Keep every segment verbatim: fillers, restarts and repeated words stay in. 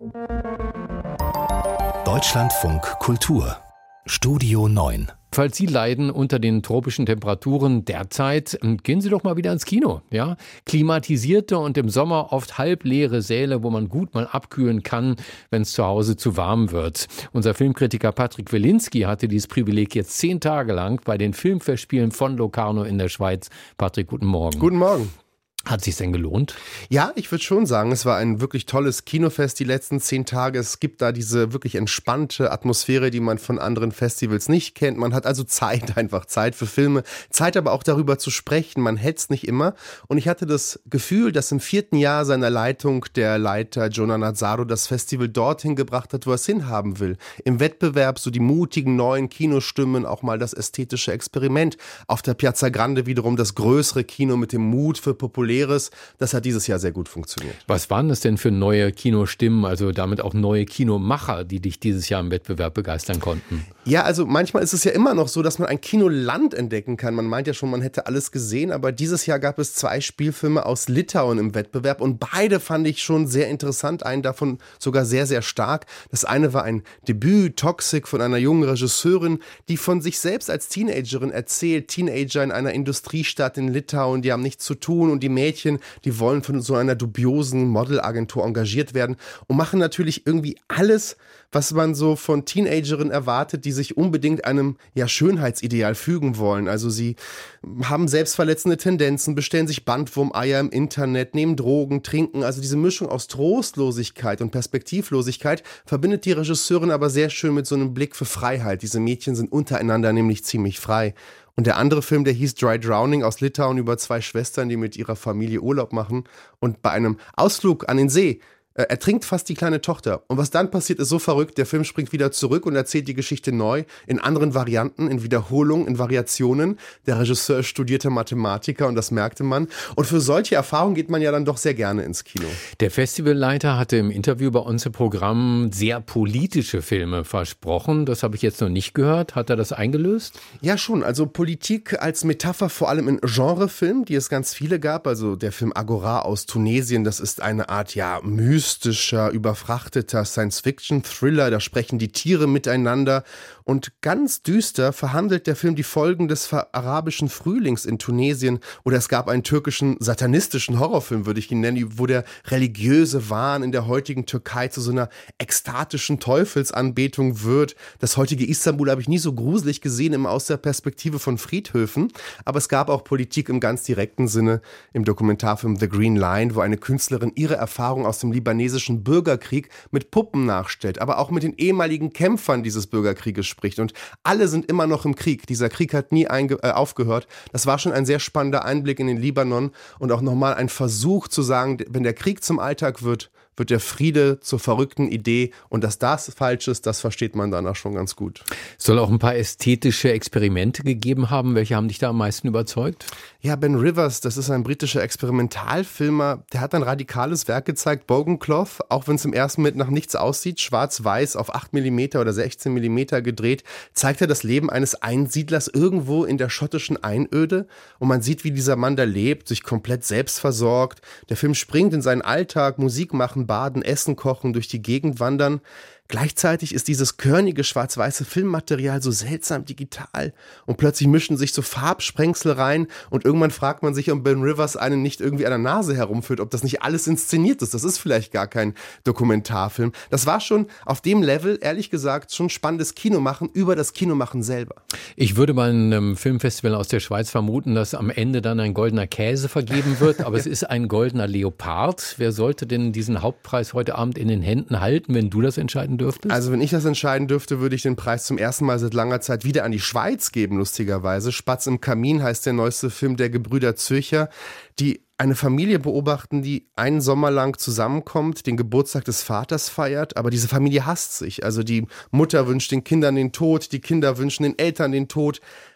Deutschlandfunk Kultur Studio neun. Falls Sie leiden unter den tropischen Temperaturen derzeit, gehen Sie doch mal wieder ins Kino. Ja? Klimatisierte und im Sommer oft halbleere Säle, wo man gut mal abkühlen kann, wenn es zu Hause zu warm wird. Unser Filmkritiker Patrick Wilinski hatte dieses Privileg jetzt zehn Tage lang bei den Filmfestspielen von Locarno in der Schweiz. Patrick, guten Morgen. Guten Morgen. Hat sich's denn gelohnt? Ja, ich würde schon sagen, es war ein wirklich tolles Kinofest die letzten zehn Tage. Es gibt da diese wirklich entspannte Atmosphäre, die man von anderen Festivals nicht kennt. Man hat also Zeit, einfach Zeit für Filme, Zeit aber auch darüber zu sprechen. Man hetzt nicht immer. Und ich hatte das Gefühl, dass im vierten Jahr seiner Leitung der Leiter Jonah Nazzaro das Festival dorthin gebracht hat, wo er es hinhaben will. Im Wettbewerb so die mutigen neuen Kinostimmen, auch mal das ästhetische Experiment. Auf der Piazza Grande wiederum das größere Kino mit dem Mut für Populär. Das hat dieses Jahr sehr gut funktioniert. Was waren das denn für neue Kinostimmen, also damit auch neue Kinomacher, die dich dieses Jahr im Wettbewerb begeistern konnten? Ja, also manchmal ist es ja immer noch so, dass man ein Kinoland entdecken kann. Man meint ja schon, man hätte alles gesehen, aber dieses Jahr gab es zwei Spielfilme aus Litauen im Wettbewerb und beide fand ich schon sehr interessant, einen davon sogar sehr, sehr stark. Das eine war ein Debüt, Toxic, von einer jungen Regisseurin, die von sich selbst als Teenagerin erzählt. Teenager in einer Industriestadt in Litauen, die haben nichts zu tun und die Mädchen, die wollen von so einer dubiosen Modelagentur engagiert werden und machen natürlich irgendwie alles, was man so von Teenagerinnen erwartet, die sich unbedingt einem ja, Schönheitsideal fügen wollen. Also sie haben selbstverletzende Tendenzen, bestellen sich Bandwurmeier im Internet, nehmen Drogen, trinken. Also diese Mischung aus Trostlosigkeit und Perspektivlosigkeit verbindet die Regisseurin aber sehr schön mit so einem Blick für Freiheit. Diese Mädchen sind untereinander nämlich ziemlich frei. Und der andere Film, der hieß Dry Drowning aus Litauen über zwei Schwestern, die mit ihrer Familie Urlaub machen und bei einem Ausflug an den See äh, ertrinkt fast die kleine Tochter. Und was dann passiert, ist so verrückt, der Film springt wieder zurück und erzählt die Geschichte neu, in anderen Varianten, in Wiederholungen, in Variationen. Der Regisseur ist studierter Mathematiker und das merkte man. Und für solche Erfahrungen geht man ja dann doch sehr gerne ins Kino. Der Festivalleiter hatte im Interview bei uns im Programm sehr politische Filme versprochen. Das habe ich jetzt noch nicht gehört. Hat er das eingelöst? Ja, schon. Also Politik als Metapher vor allem in Genrefilmen, die es ganz viele gab. Also der Film Agora aus Tunesien, das ist eine Art, ja, mystischer, überfrachteter Science-Fiction-Thriller. Da sprechen die Tiere miteinander. Und ganz düster verhandelt der Film die Folgen des arabischen Frühlings in Tunesien. Oder es gab einen türkischen satanistischen Horrorfilm, würde ich ihn nennen, wo der religiöse Wahn in der heutigen Türkei zu so einer ekstatischen Teufelsanbetung wird. Das heutige Istanbul habe ich nie so gruselig gesehen, immer aus der Perspektive von Friedhöfen. Aber es gab auch Politik im ganz direkten Sinne im Dokumentarfilm The Green Line, wo eine Künstlerin ihre Erfahrung aus dem libanesischen Bürgerkrieg mit Puppen nachstellt, aber auch mit den ehemaligen Kämpfern dieses Bürgerkrieges spricht. Und alle sind immer noch im Krieg. Dieser Krieg hat nie einge- äh, aufgehört. Das war schon ein sehr spannender Einblick in den Libanon und auch nochmal ein Versuch zu sagen, wenn der Krieg zum Alltag wird, wird der Friede zur verrückten Idee und dass das falsch ist, das versteht man danach schon ganz gut. Es soll auch ein paar ästhetische Experimente gegeben haben. Welche haben dich da am meisten überzeugt? Ja, Ben Rivers, das ist ein britischer Experimentalfilmer, der hat ein radikales Werk gezeigt, Bogacloth, auch wenn es im ersten Moment nach nichts aussieht, schwarz-weiß auf acht Millimeter oder sechzehn Millimeter gedreht, zeigt er das Leben eines Einsiedlers irgendwo in der schottischen Einöde und man sieht, wie dieser Mann da lebt, sich komplett selbst versorgt. Der Film springt in seinen Alltag, Musik machen, baden, essen, kochen, durch die Gegend wandern. Gleichzeitig ist dieses körnige schwarz-weiße Filmmaterial so seltsam digital und plötzlich mischen sich so Farbsprengsel rein und irgendwann fragt man sich, ob Ben Rivers einen nicht irgendwie an der Nase herumführt, ob das nicht alles inszeniert ist. Das ist vielleicht gar kein Dokumentarfilm. Das war schon auf dem Level, ehrlich gesagt, schon spannendes Kinomachen über das Kinomachen selber. Ich würde bei einem Filmfestival aus der Schweiz vermuten, dass am Ende dann ein goldener Käse vergeben wird, aber es ist ein goldener Leopard. Wer sollte denn diesen Hauptpreis heute Abend in den Händen halten, wenn du das entscheiden dürftest? Also wenn ich das entscheiden dürfte, würde ich den Preis zum ersten Mal seit langer Zeit wieder an die Schweiz geben, lustigerweise. Spatz im Kamin heißt der neueste Film der Gebrüder Zürcher, die eine Familie beobachten, die einen Sommer lang zusammenkommt, den Geburtstag des Vaters feiert, aber diese Familie hasst sich. Also die Mutter wünscht den Kindern den Tod, die Kinder wünschen den Eltern den Tod.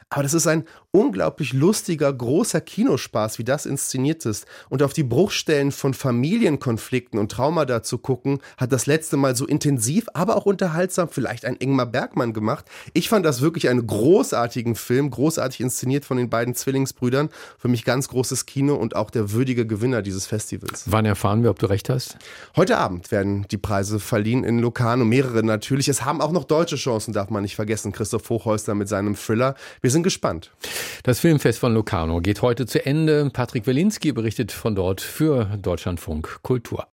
Aber das ist ein unglaublich lustiger, großer Kinospaß, wie das inszeniert ist. Und auf die Bruchstellen von Familienkonflikten und Traumata zu gucken, hat das letzte Mal so intensiv, aber auch unterhaltsam vielleicht ein Ingmar Bergmann gemacht. Ich fand das wirklich einen großartigen Film, großartig inszeniert von den beiden Zwillingsbrüdern. Für mich ganz großes Kino und auch der würdige Gewinner dieses Festivals. Wann erfahren wir, ob du recht hast? Heute Abend werden die Preise verliehen in Locarno, mehrere natürlich. Es haben auch noch deutsche Chancen, darf man nicht vergessen. Christoph Hochhäusler mit seinem Thriller. Wir sind gespannt. Das Filmfest von Locarno geht heute zu Ende. Patrick Welinski berichtet von dort für Deutschlandfunk Kultur.